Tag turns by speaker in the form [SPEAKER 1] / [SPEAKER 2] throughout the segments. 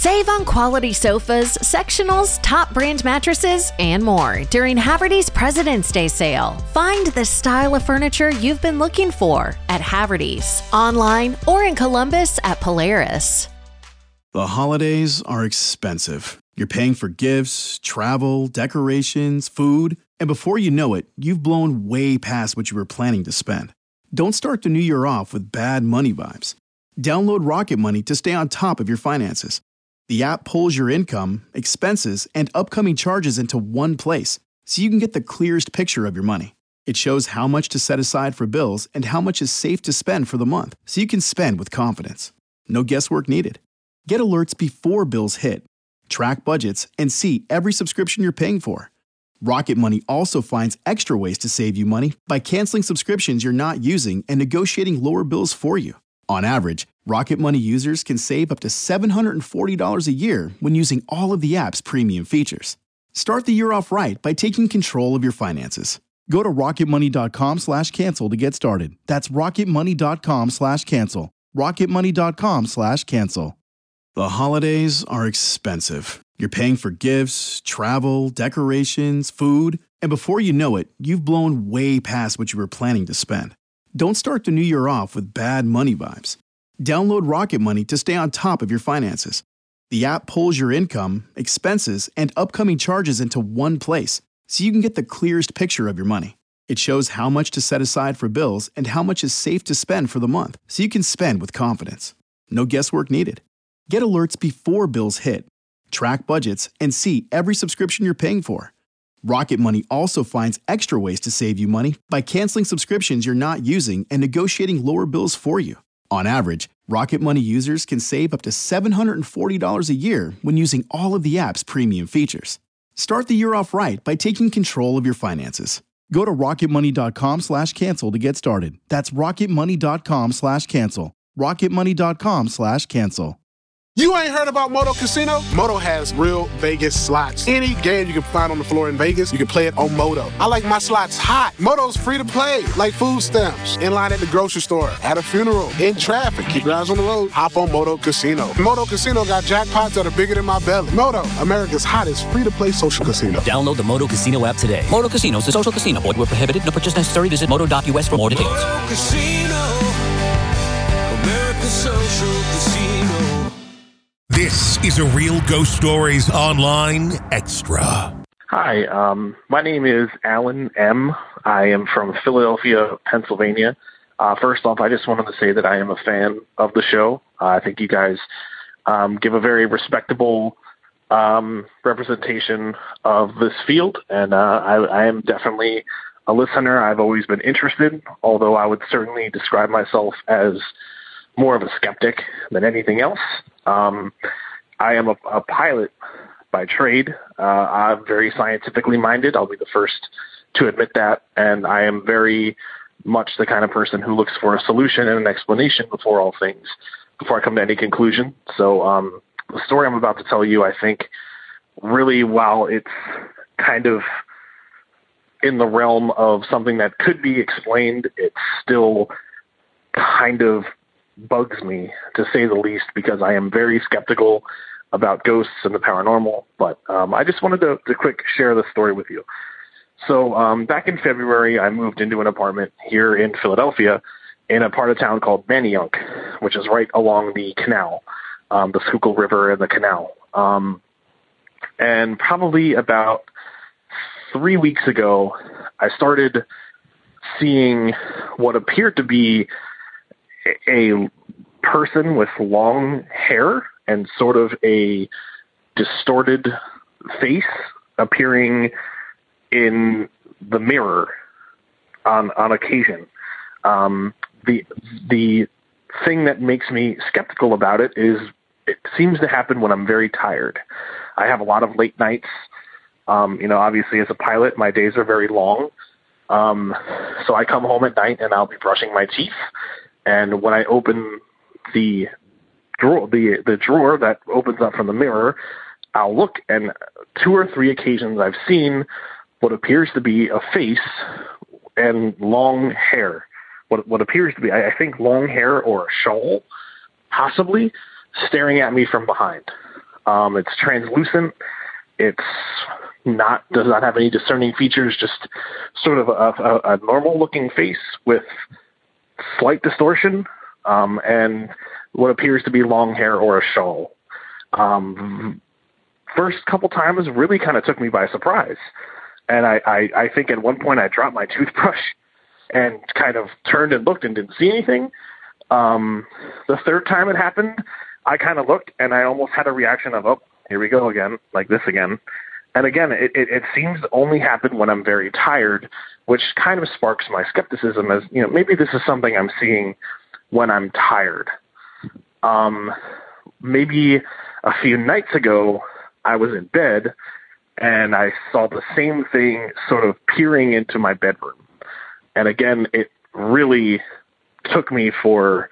[SPEAKER 1] Save on quality sofas, sectionals, top brand mattresses, and more during Haverty's President's Day sale. Find the style of furniture you've been looking for at Haverty's, online or in Columbus at Polaris.
[SPEAKER 2] The holidays are expensive. You're paying for gifts, travel, decorations, food, and before you know it, you've blown way past what you were planning to spend. Don't start the new year off with bad money vibes. Download Rocket Money to stay on top of your finances. The app pulls your income, expenses, and upcoming charges into one place, so you can get the clearest picture of your money. It shows how much to set aside for bills and how much is safe to spend for the month, so you can spend with confidence. No guesswork needed. Get alerts before bills hit. Track budgets and see every subscription you're paying for. Rocket Money also finds extra ways to save you money by canceling subscriptions you're not using and negotiating lower bills for you. On average, Rocket Money users can save up to $740 a year when using all of the app's premium features. Start the year off right by taking control of your finances. Go to rocketmoney.com/cancel to get started. That's rocketmoney.com/cancel. rocketmoney.com/cancel. The holidays are expensive. You're paying for gifts, travel, decorations, food, and before you know it, you've blown way past what you were planning to spend. Don't start the new year off with bad money vibes. Download Rocket Money to stay on top of your finances. The app pulls your income, expenses, and upcoming charges into one place, so you can get the clearest picture of your money. It shows how much to set aside for bills and how much is safe to spend for the month, so you can spend with confidence. No guesswork needed. Get alerts before bills hit. Track budgets and see every subscription you're paying for. Rocket Money also finds extra ways to save you money by canceling subscriptions you're not using and negotiating lower bills for you. On average, Rocket Money users can save up to $740 a year when using all of the app's premium features. Start the year off right by taking control of your finances. Go to rocketmoney.com/cancel to get started. That's rocketmoney.com/cancel. rocketmoney.com/cancel.
[SPEAKER 3] You ain't heard about Moto Casino? Moto has real Vegas slots. Any game you can find on the floor in Vegas, you can play it on Moto. I like my slots hot. Moto's free to play, like food stamps. In line at the grocery store, at a funeral, in traffic. Keep your eyes on the road. Hop on Moto Casino. Moto Casino got jackpots that are bigger than my belly. Moto, America's hottest free-to-play social casino.
[SPEAKER 4] Download the Moto Casino app today. Moto Casino is a social casino. Void where prohibited. No purchase necessary. Visit moto.us for more details.
[SPEAKER 5] Moto Casino, America's social casino.
[SPEAKER 6] This is a Real Ghost Stories Online Extra.
[SPEAKER 7] Hi, my name is Alan M. I am from Philadelphia, Pennsylvania. First off, I just wanted to say that I am a fan of the show. I think you guys give a very respectable representation of this field, and I am definitely a listener. I've always been interested, although I would certainly describe myself as more of a skeptic than anything else. I am a pilot by trade. I'm very scientifically minded. I'll be the first to admit that. And I am very much the kind of person who looks for a solution and an explanation before all things, before I come to any conclusion. So the story I'm about to tell you, I think, really, while it's kind of in the realm of something that could be explained, it still kind of bugs me, to say the least, because I am very skeptical about ghosts and the paranormal. But I just wanted to quick share the story with you. So back in February, I moved into an apartment here in Philadelphia in a part of town called Manayunk, which is right along the canal, the Schuylkill River and the canal. And probably about 3 weeks ago, I started seeing what appeared to be a person with long hair and sort of a distorted face appearing in the mirror on occasion. The thing that makes me skeptical about it is it seems to happen when I'm very tired. I have a lot of late nights. Obviously as a pilot, my days are very long. So I come home at night and I'll be brushing my teeth. And when I open the drawer that opens up from the mirror, I'll look, and 2 or 3 occasions I've seen what appears to be a face and long hair. What appears to be, I think, long hair or a shawl, possibly, staring at me from behind. It's translucent. Does not have any discerning features, just sort of a normal looking face with slight distortion, and what appears to be long hair or a shawl. First couple times really kind of took me by surprise. And I think at one point I dropped my toothbrush and kind of turned and looked and didn't see anything. The third time it happened, I kind of looked and I almost had a reaction of, oh, here we go again, like this again. And again, it seems to only happen when I'm very tired, which kind of sparks my skepticism as, maybe this is something I'm seeing when I'm tired. Maybe a few nights ago, I was in bed and I saw the same thing sort of peering into my bedroom. And again, it really took me for,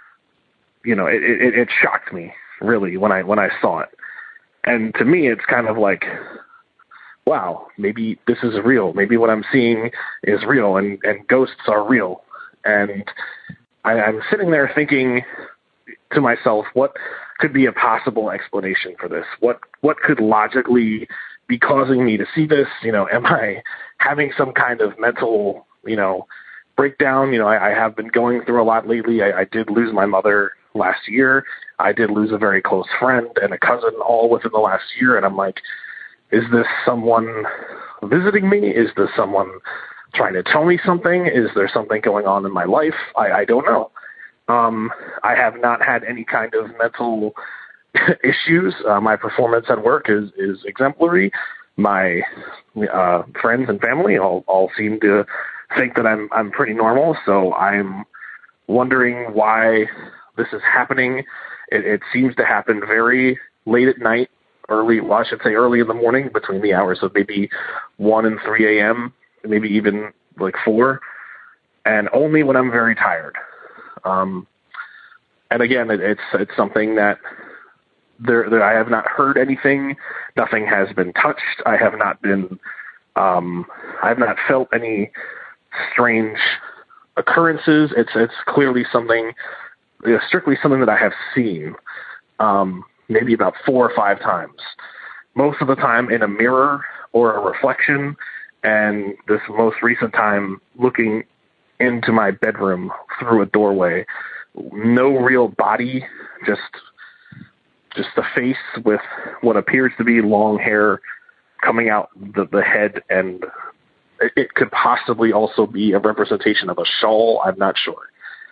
[SPEAKER 7] it shocked me really when I saw it. And to me, it's kind of like, wow, maybe this is real. Maybe what I'm seeing is real and ghosts are real. And I'm sitting there thinking to myself, what could be a possible explanation for this? What could logically be causing me to see this? Am I having some kind of mental, breakdown? I have been going through a lot lately. I did lose my mother last year. I did lose a very close friend and a cousin all within the last year. And I'm like, is this someone visiting me? Is this someone trying to tell me something? Is there something going on in my life? I don't know. I have not had any kind of mental issues. My performance at work is exemplary. My friends and family all seem to think that I'm pretty normal. So I'm wondering why this is happening. It seems to happen very late at night, early in the morning, between the hours of maybe 1 and 3 a.m., maybe even like 4, and only when I'm very tired. And again, it's something that I have not heard anything. Nothing has been touched. I have not felt any strange occurrences. It's clearly something, strictly something that I have seen, maybe about 4 or 5 times. Most of the time in a mirror or a reflection, and this most recent time looking into my bedroom through a doorway. No real body, just a face with what appears to be long hair coming out the head, and it could possibly also be a representation of a shawl. I'm not sure.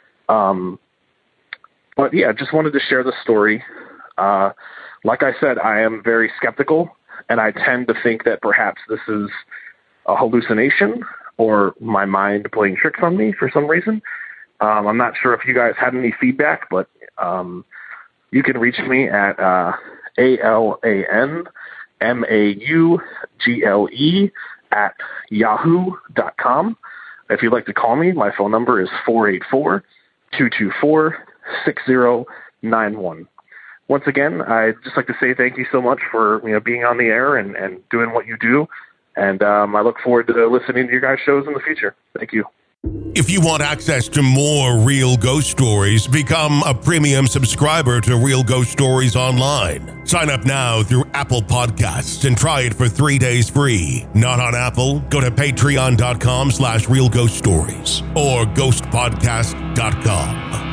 [SPEAKER 7] But yeah, just wanted to share the story. Like I said, I am very skeptical, and I tend to think that perhaps this is a hallucination or my mind playing tricks on me for some reason. I'm not sure if you guys had any feedback, but you can reach me at alanmaugle@yahoo.com. If you'd like to call me, my phone number is 484-224-6091. Once again, I'd just like to say thank you so much for being on the air and doing what you do. And I look forward to listening to your guys' shows in the future. Thank you.
[SPEAKER 6] If you want access to more Real Ghost Stories, become a premium subscriber to Real Ghost Stories Online. Sign up now through Apple Podcasts and try it for 3 days free. Not on Apple? Go to patreon.com/Real Ghost Stories or ghostpodcast.com.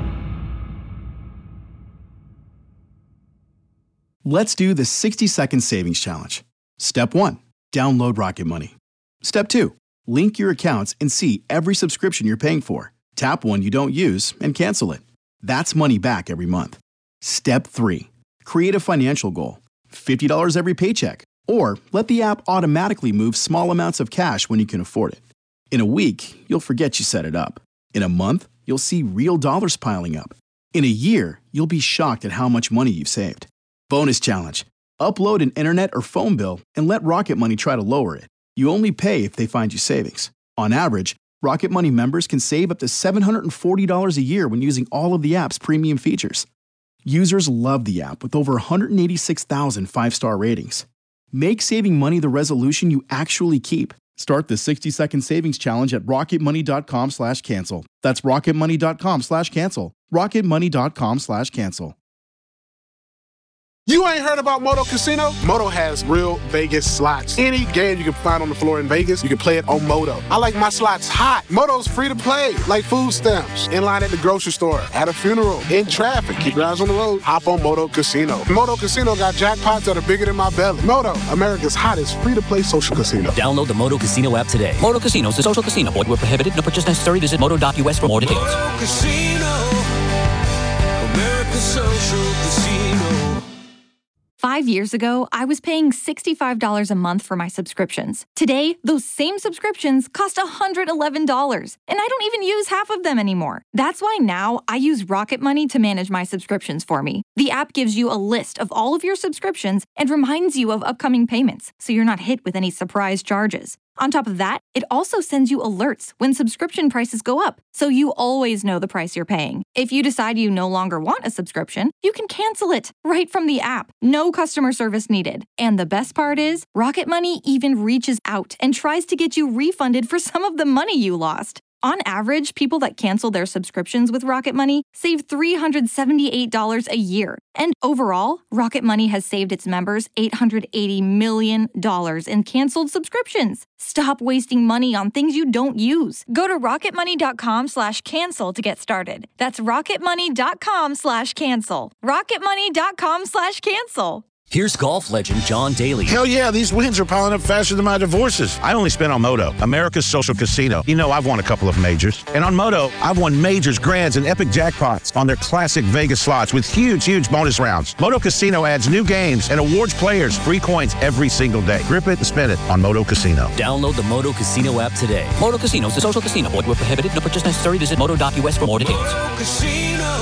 [SPEAKER 2] Let's do the 60-second savings challenge. Step 1, download Rocket Money. Step 2, link your accounts and see every subscription you're paying for. Tap one you don't use and cancel it. That's money back every month. Step 3, create a financial goal. $50 every paycheck. Or let the app automatically move small amounts of cash when you can afford it. In a week, you'll forget you set it up. In a month, you'll see real dollars piling up. In a year, you'll be shocked at how much money you've saved. Bonus challenge. Upload an internet or phone bill and let Rocket Money try to lower it. You only pay if they find you savings. On average, Rocket Money members can save up to $740 a year when using all of the app's premium features. Users love the app with over 186,000 5-star ratings. Make saving money the resolution you actually keep. Start the 60-second savings challenge at rocketmoney.com/cancel. That's rocketmoney.com/cancel. rocketmoney.com/cancel.
[SPEAKER 3] You ain't heard about Moto Casino? Moto has real Vegas slots. Any game you can find on the floor in Vegas, you can play it on Moto. I like my slots hot. Moto's free to play, like food stamps. In line at the grocery store, at a funeral, in traffic. Keep your eyes on the road. Hop on Moto Casino. Moto Casino got jackpots that are bigger than my belly. Moto, America's hottest free-to-play social casino.
[SPEAKER 4] Download the Moto Casino app today. Moto Casino is a social casino. Void where prohibited. No purchase necessary. Visit moto.us for more details.
[SPEAKER 5] Moto Casino, America's social casino.
[SPEAKER 8] 5 years ago, I was paying $65 a month for my subscriptions. Today, those same subscriptions cost $111, and I don't even use half of them anymore. That's why now I use Rocket Money to manage my subscriptions for me. The app gives you a list of all of your subscriptions and reminds you of upcoming payments, so you're not hit with any surprise charges. On top of that, it also sends you alerts when subscription prices go up, so you always know the price you're paying. If you decide you no longer want a subscription, you can cancel it right from the app. No customer service needed. And the best part is, Rocket Money even reaches out and tries to get you refunded for some of the money you lost. On average, people that cancel their subscriptions with Rocket Money save $378 a year. And overall, Rocket Money has saved its members $880 million in canceled subscriptions. Stop wasting money on things you don't use. Go to rocketmoney.com/cancel to get started. That's rocketmoney.com/cancel. rocketmoney.com/cancel.
[SPEAKER 4] Here's golf legend John Daly.
[SPEAKER 9] Hell yeah, these wins are piling up faster than my divorces. I only spend on Moto, America's social casino. You know I've won a couple of majors. And on Moto, I've won majors, grands, and epic jackpots on their classic Vegas slots with huge bonus rounds. Moto Casino adds new games and awards players free coins every single day. Grip it and spin it on Moto Casino.
[SPEAKER 4] Download the Moto Casino app today. Moto Casino is a social casino. Void where prohibited. No purchase necessary. Visit moto.us for more details.
[SPEAKER 5] Moto Casino,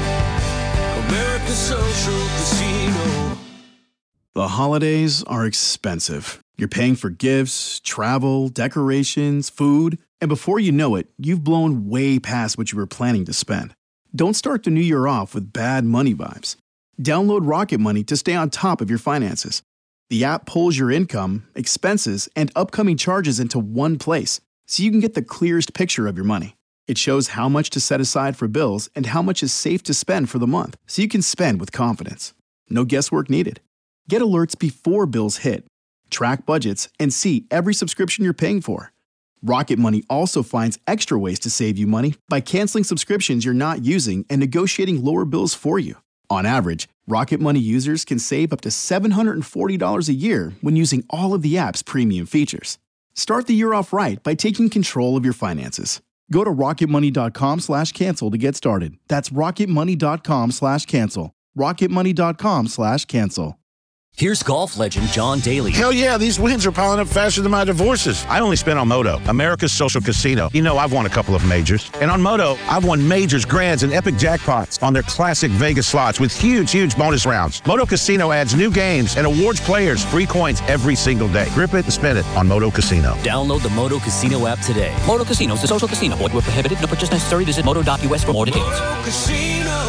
[SPEAKER 5] America's social casino.
[SPEAKER 2] The holidays are expensive. You're paying for gifts, travel, decorations, food, and before you know it, you've blown way past what you were planning to spend. Don't start the new year off with bad money vibes. Download Rocket Money to stay on top of your finances. The app pulls your income, expenses, and upcoming charges into one place, so you can get the clearest picture of your money. It shows how much to set aside for bills and how much is safe to spend for the month, so you can spend with confidence. No guesswork needed. Get alerts before bills hit, track budgets, and see every subscription you're paying for. Rocket Money also finds extra ways to save you money by canceling subscriptions you're not using and negotiating lower bills for you. On average, Rocket Money users can save up to $740 a year when using all of the app's premium features. Start the year off right by taking control of your finances. Go to rocketmoney.com/cancel to get started. That's rocketmoney.com/cancel. rocketmoney.com/cancel.
[SPEAKER 4] Here's golf legend John Daly.
[SPEAKER 9] Hell yeah, these wins are piling up faster than my divorces. I only spend on Moto, America's social casino. You know I've won a couple of majors. And on Moto, I've won majors, grands, and epic jackpots on their classic Vegas slots with huge bonus rounds. Moto Casino adds new games and awards players free coins every single day. Grip it and spin it on Moto Casino.
[SPEAKER 4] Download the Moto Casino app today. Moto Casino is a social casino. Void where prohibited. No purchase necessary. Visit moto.us for more details.
[SPEAKER 5] Moto Casino,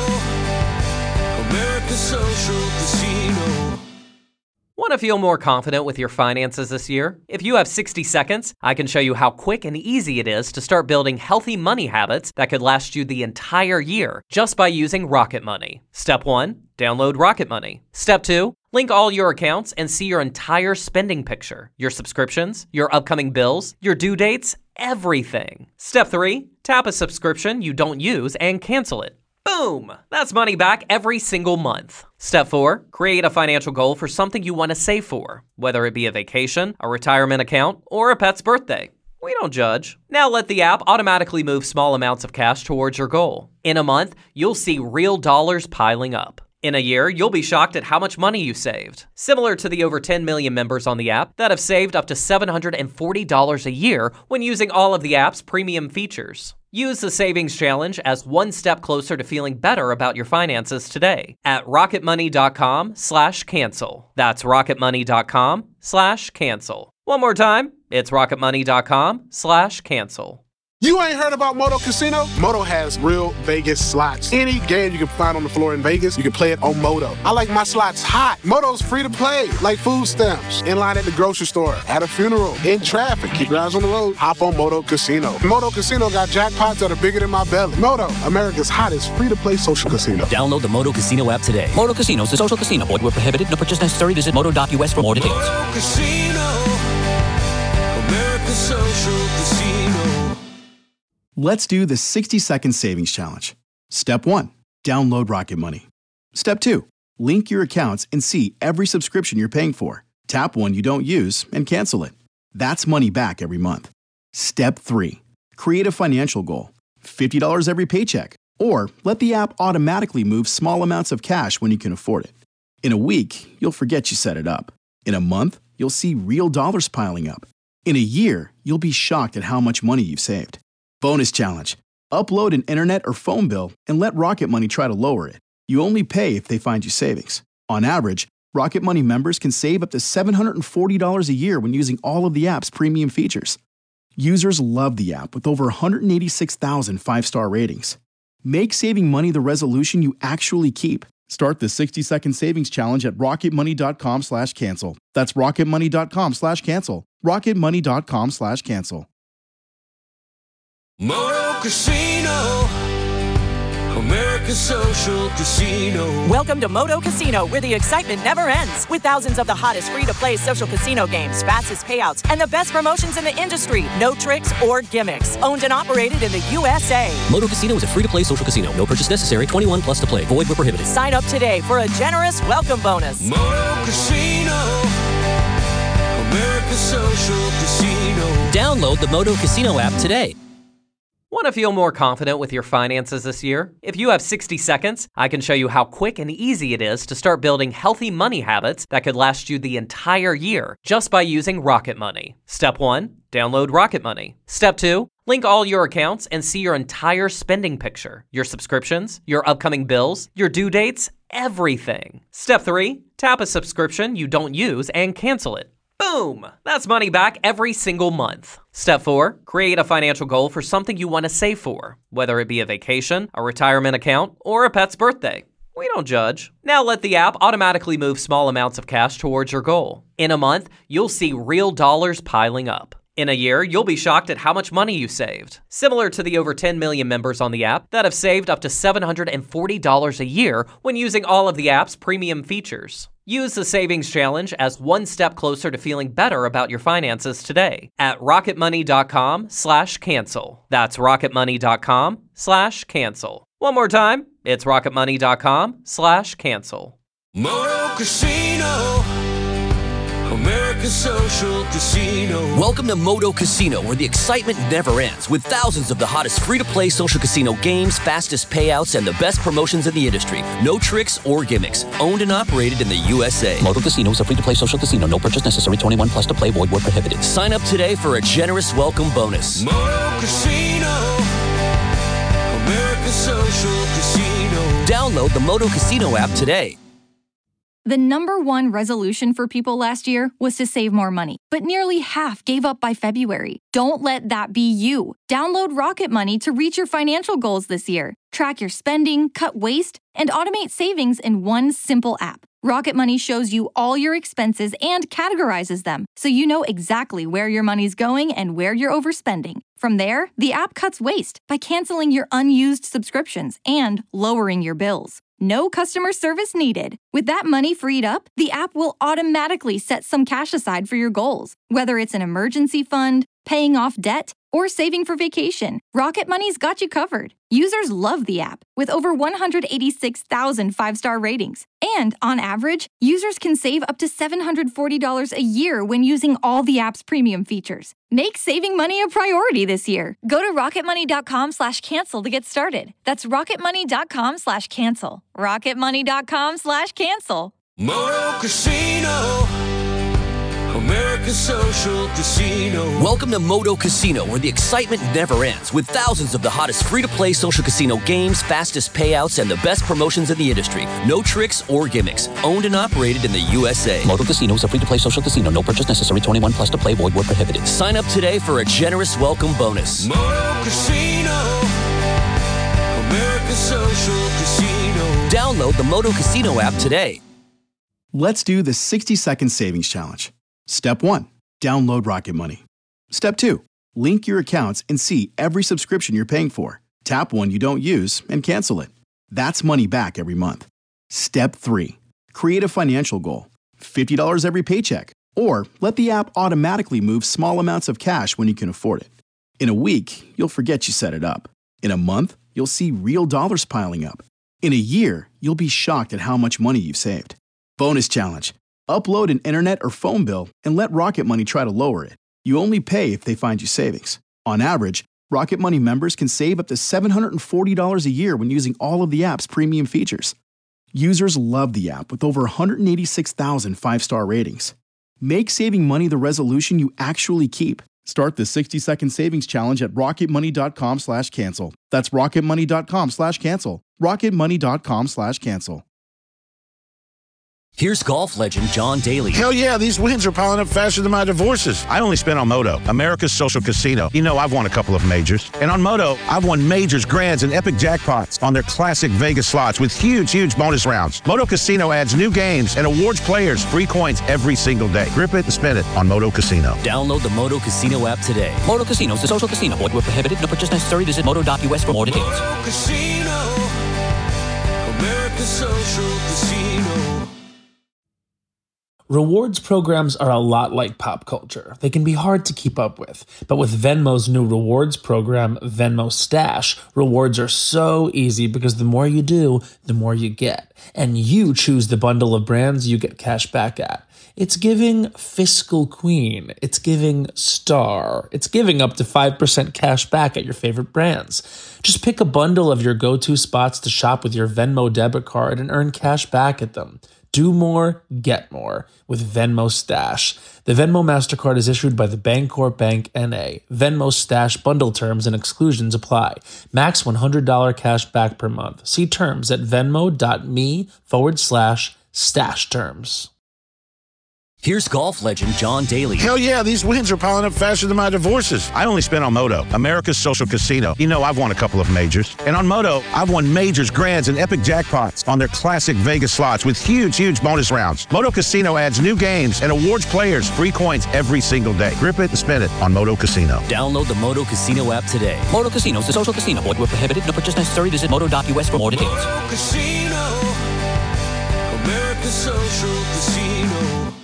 [SPEAKER 5] America's social casino.
[SPEAKER 10] Want to feel more confident with your finances this year? If you have 60 seconds, I can show you how quick and easy it is to start building healthy money habits that could last you the entire year just by using Rocket Money. Step 1, download Rocket Money. Step 2, link all your accounts and see your entire spending picture, your subscriptions, your upcoming bills, your due dates, everything. Step 3, tap a subscription you don't use and cancel it. Boom! That's money back every single month. Step 4, create a financial goal for something you want to save for, whether it be a vacation, a retirement account, or a pet's birthday. We don't judge. Now let the app automatically move small amounts of cash towards your goal. In a month, you'll see real dollars piling up. In a year, you'll be shocked at how much money you saved. Similar to the over 10 million members on the app that have saved up to $740 a year when using all of the app's premium features. Use the Savings Challenge as one step closer to feeling better about your finances today at rocketmoney.com/cancel. That's rocketmoney.com/cancel. One more time, it's rocketmoney.com/cancel.
[SPEAKER 3] You ain't heard about Moto Casino? Moto has real Vegas slots. Any game you can find on the floor in Vegas, you can play it on Moto. I like my slots hot. Moto's free to play, like food stamps. In line at the grocery store, at a funeral, in traffic. Keep your eyes on the road. Hop on Moto Casino. Moto Casino got jackpots that are bigger than my belly. Moto, America's hottest free-to-play social casino.
[SPEAKER 4] Download the Moto Casino app today. Moto Casino is a social casino. Void where prohibited. No purchase necessary. Visit moto.us for more details.
[SPEAKER 5] Moto Casino, America's social casino.
[SPEAKER 2] Let's do the 60-second savings challenge. Step 1. Download Rocket Money. Step 2. Link your accounts and see every subscription you're paying for. Tap one you don't use and cancel it. That's money back every month. Step 3. Create a financial goal. $50 every paycheck. Or let the app automatically move small amounts of cash when you can afford it. In a week, you'll forget you set it up. In a month, you'll see real dollars piling up. In a year, you'll be shocked at how much money you've saved. Bonus challenge. Upload an internet or phone bill and let Rocket Money try to lower it. You only pay if they find you savings. On average, Rocket Money members can save up to $740 a year when using all of the app's premium features. Users love the app with over 186,000 5-star ratings. Make saving money the resolution you actually keep. Start the 60-second savings challenge at rocketmoney.com/cancel. That's rocketmoney.com/cancel. rocketmoney.com/cancel.
[SPEAKER 5] Moto Casino, America's social casino.
[SPEAKER 11] Welcome to Moto Casino, where the excitement never ends. With thousands of the hottest free-to-play social casino games, fastest payouts, and the best promotions in the industry. No tricks or gimmicks. Owned and operated in the USA.
[SPEAKER 4] Moto Casino is a free-to-play social casino. No purchase necessary. 21 plus to play. Void where prohibited.
[SPEAKER 11] Sign up today for a generous welcome bonus.
[SPEAKER 5] Moto Casino, America's social casino.
[SPEAKER 4] Download the Moto Casino app today.
[SPEAKER 10] Want to feel more confident with your finances this year? If you have 60 seconds, I can show you how quick and easy it is to start building healthy money habits that could last you the entire year just by using Rocket Money. Step 1, download Rocket Money. Step 2, link all your accounts and see your entire spending picture, your subscriptions, your upcoming bills, your due dates, everything. Step 3, tap a subscription you don't use and cancel it. Boom! That's money back every single month. Step 4, create a financial goal for something you want to save for, whether it be a vacation, a retirement account, or a pet's birthday. We don't judge. Now let the app automatically move small amounts of cash towards your goal. In a month, you'll see real dollars piling up. In a year, you'll be shocked at how much money you saved. Similar to the over 10 million members on the app that have saved up to $740 a year when using all of the app's premium features. Use the Savings Challenge as one step closer to feeling better about your finances today at rocketmoney.com/cancel. That's rocketmoney.com/cancel. One more time, it's rocketmoney.com/cancel.
[SPEAKER 5] Moto Casino, America's social casino.
[SPEAKER 4] Welcome to Moto Casino, where the excitement never ends, with thousands of the hottest free-to-play social casino games, fastest payouts, and the best promotions in the industry. No tricks or gimmicks. Owned and operated in the USA. Moto Casino is a free-to-play social casino. No purchase necessary. 21 plus to play. Void where prohibited. Sign up today for a generous welcome bonus.
[SPEAKER 5] Moto Casino, America's social casino.
[SPEAKER 4] Download the Moto Casino app today.
[SPEAKER 8] The number one resolution for people last year was to save more money, but nearly half gave up by February. Don't let that be you. Download Rocket Money to reach your financial goals this year. Track your spending, cut waste, and automate savings in one simple app. Rocket Money shows you all your expenses and categorizes them, so you know exactly where your money's going and where you're overspending. From there, the app cuts waste by canceling your unused subscriptions and lowering your bills. No customer service needed. With that money freed up, the app will automatically set some cash aside for your goals. Whether it's an emergency fund, paying off debt, or saving for vacation, Rocket Money's got you covered. Users love the app, with over 186,000 5-star ratings. And on average, users can save up to $740 a year when using all the app's premium features. Make saving money a priority this year. Go to rocketmoney.com/cancel to get started. That's rocketmoney.com/cancel. rocketmoney.com/cancel.
[SPEAKER 5] Moto Casino, America's Social Casino.
[SPEAKER 4] Welcome to Moto Casino, where the excitement never ends, with thousands of the hottest free-to-play social casino games, fastest payouts, and the best promotions in the industry. No tricks or gimmicks. Owned and operated in the USA.
[SPEAKER 12] Moto Casino is a free-to-play social casino. No purchase necessary. 21 plus to play. Void where prohibited.
[SPEAKER 4] Sign up today for a generous welcome bonus.
[SPEAKER 5] Moto Casino. America's Social Casino.
[SPEAKER 4] Download the Moto Casino app today.
[SPEAKER 2] Let's do the 60-second savings challenge. Step 1. Download Rocket Money. Step 2. Link your accounts and see every subscription you're paying for. Tap one you don't use and cancel it. That's money back every month. Step 3. Create a financial goal. $50 every paycheck. Or let the app automatically move small amounts of cash when you can afford it. In a week, you'll forget you set it up. In a month, you'll see real dollars piling up. In a year, you'll be shocked at how much money you've saved. Bonus challenge. Upload an internet or phone bill and let Rocket Money try to lower it. You only pay if they find you savings. On average, Rocket Money members can save up to $740 a year when using all of the app's premium features. Users love the app with over 186,000 five-star ratings. Make saving money the resolution you actually keep. Start the 60-second savings challenge at rocketmoney.com/cancel. That's rocketmoney.com/cancel. rocketmoney.com/cancel.
[SPEAKER 4] Here's golf legend John Daly.
[SPEAKER 9] Hell yeah, these wins are piling up faster than my divorces. I only spent on Moto, America's Social Casino. You know I've won a couple of majors. And on Moto, I've won majors, grands, and epic jackpots on their classic Vegas slots with huge bonus rounds. Moto Casino adds new games and awards players free coins every single day. Grip it and spin it on Moto Casino.
[SPEAKER 4] Download the Moto Casino app today.
[SPEAKER 12] Moto Casino is a social casino. Void where prohibited. No purchase necessary. Visit moto.us for more details.
[SPEAKER 5] Moto Casino. America's Social Casino.
[SPEAKER 13] Rewards programs are a lot like pop culture. They can be hard to keep up with. But with Venmo's new rewards program, Venmo Stash, rewards are so easy because the more you do, the more you get. And you choose the bundle of brands you get cash back at. It's giving Fiscal Queen. It's giving Star. It's giving up to 5% cash back at your favorite brands. Just pick a bundle of your go-to spots to shop with your Venmo debit card and earn cash back at them. Do more, get more with Venmo Stash. The Venmo MasterCard is issued by the Bancorp Bank N.A. Venmo Stash bundle terms and exclusions apply. Max $100 cash back per month. See terms at venmo.me/stash terms.
[SPEAKER 4] Here's golf legend John Daly.
[SPEAKER 9] Hell yeah, these wins are piling up faster than my divorces. I only spent on Moto, America's Social Casino. You know I've won a couple of majors. And on Moto, I've won majors, grands, and epic jackpots on their classic Vegas slots with huge bonus rounds. Moto Casino adds new games and awards players free coins every single day. Grip it and spin it on Moto Casino.
[SPEAKER 4] Download the Moto Casino app today.
[SPEAKER 12] Moto Casino is a social casino. Void where prohibited. No purchase necessary. Visit moto.us for more details.
[SPEAKER 5] Moto Casino. America's Social Casino.